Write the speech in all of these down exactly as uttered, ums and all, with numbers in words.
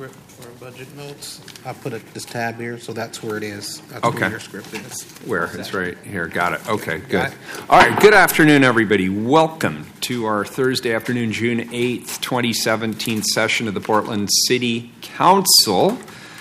script for budget notes. I put it, this tab here, so that's where it is. That's Okay. where your script is. Where? It's right here. Got it. Okay, good. All right, good afternoon, everybody. Welcome to our Thursday afternoon, June eighth, twenty seventeen session of the Portland City Council.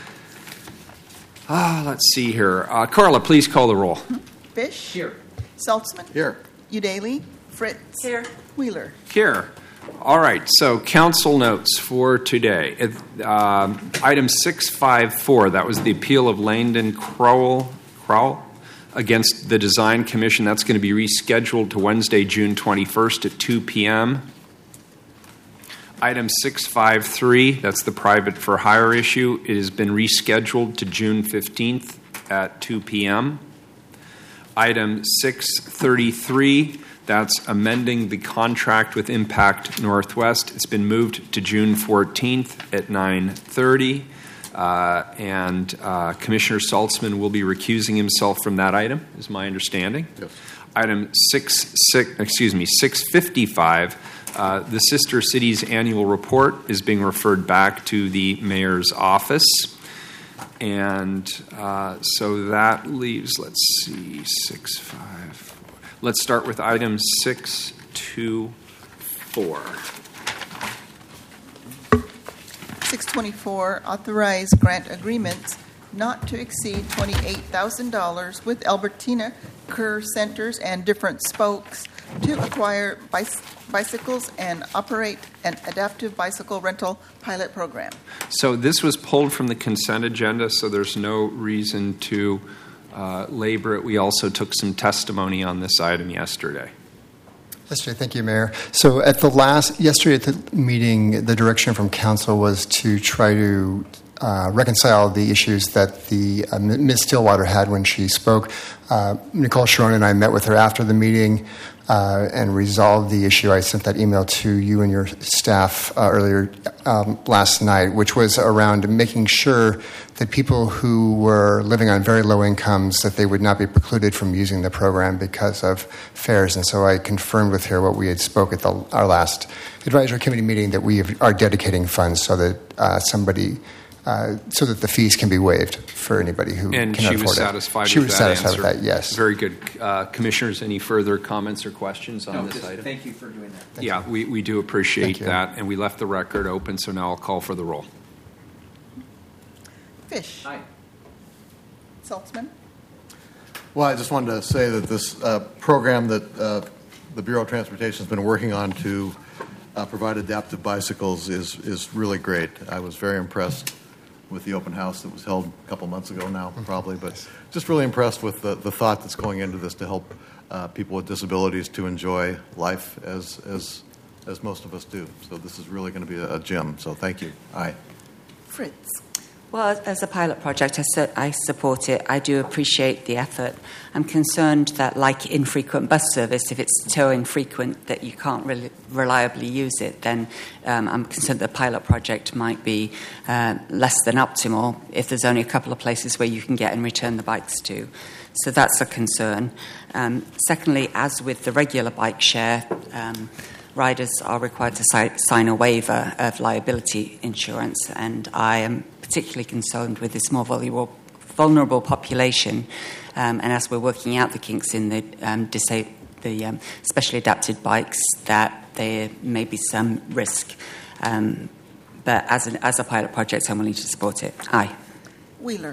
Ah, let's see here. Uh, Carla, please call the roll. Fish. Here. Saltzman. Here. Udaley. Fritz. Here. Wheeler. Here. All right, so council notes for today. Uh, item six five four, that was the appeal of Langdon Crowell, Crowell against the Design Commission. That's going to be rescheduled to Wednesday, June twenty-first at two p.m. Item six five three, that's the private for hire issue. It has been rescheduled to June fifteenth at two p.m. Item six thirty-three, that's amending the contract with Impact Northwest. It's been moved to June fourteenth at nine thirty, uh, and uh, Commissioner Saltzman will be recusing himself from that item, is my understanding. Yes. Item six six, excuse me, six fifty-five. Uh, the Sister Cities annual report is being referred back to the mayor's office. And uh, so that leaves, let's see, six, five, four. Let's start with item six two four. six twenty-four, authorize grant agreements not to exceed twenty-eight thousand dollars with Albertina Kerr Centers and Different Spokes to acquire bicy- bicycles and operate an adaptive bicycle rental pilot program. So this was pulled from the consent agenda, so there's no reason to uh, labor it. We also took some testimony on this item yesterday. Yesterday, thank you, Mayor. So at the last, yesterday at the meeting, the direction from council was to try to uh, reconcile the issues that the uh, Miz Stillwater had when she spoke. Uh, Nicole Sharon and I met with her after the meeting uh, and resolved the issue. I sent that email to you and your staff uh, earlier um, last night, which was around making sure that people who were living on very low incomes, that they would not be precluded from using the program because of fares. And so I confirmed with her what we had spoke at the, our last advisory committee meeting, that we have, are dedicating funds so that uh, somebody, uh, so that the fees can be waived for anybody who and cannot afford it. And she was satisfied she with was that satisfied answer. with that, yes. Very good. Uh, commissioners, any further comments or questions on no, this just item? Thank you for doing that. Thank yeah, you. we, we do appreciate Thank you. that, and we left the record open, so now I'll call for the roll. Fish. Aye. Saltzman. Well, I just wanted to say that this uh, program that uh, the Bureau of Transportation has been working on to uh, provide adaptive bicycles is is really great. I was very impressed with the open house that was held a couple months ago now, probably, but just really impressed with the, the thought that's going into this to help uh, people with disabilities to enjoy life as as as most of us do. So this is really going to be a, a gem. So thank you. Aye. Fritz. Well, as a pilot project, I, su- I support it. I do appreciate the effort. I'm concerned that, like infrequent bus service, if it's so infrequent that you can't re- reliably use it, then um, I'm concerned that the pilot project might be uh, less than optimal if there's only a couple of places where you can get and return the bikes to. So that's a concern. Um, secondly, as with the regular bike share, um, riders are required to si- sign a waiver of liability insurance, and I am particularly concerned with this more vulnerable, vulnerable population. Um, and as we're working out the kinks in the, um, disa- the um, specially adapted bikes, that there may be some risk. Um, but as, an, as a pilot project, I'm willing to support it. Aye. Wheeler.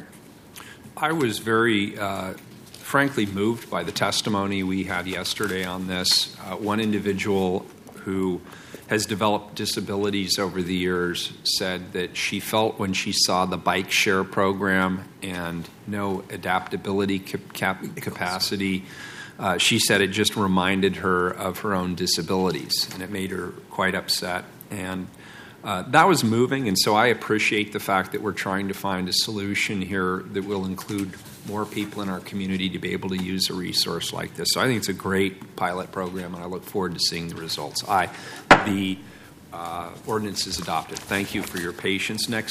I was very, uh, frankly, moved by the testimony we had yesterday on this. Uh, one individual who has developed disabilities over the years said that she felt when she saw the bike share program and no adaptability cap- cap- capacity, uh, she said it just reminded her of her own disabilities, and it made her quite upset. And uh, that was moving, and so I appreciate the fact that we're trying to find a solution here that will include more people in our community to be able to use a resource like this. So I think it's a great pilot program, and I look forward to seeing the results. Aye. The uh, ordinance is adopted. Thank you for your patience. Next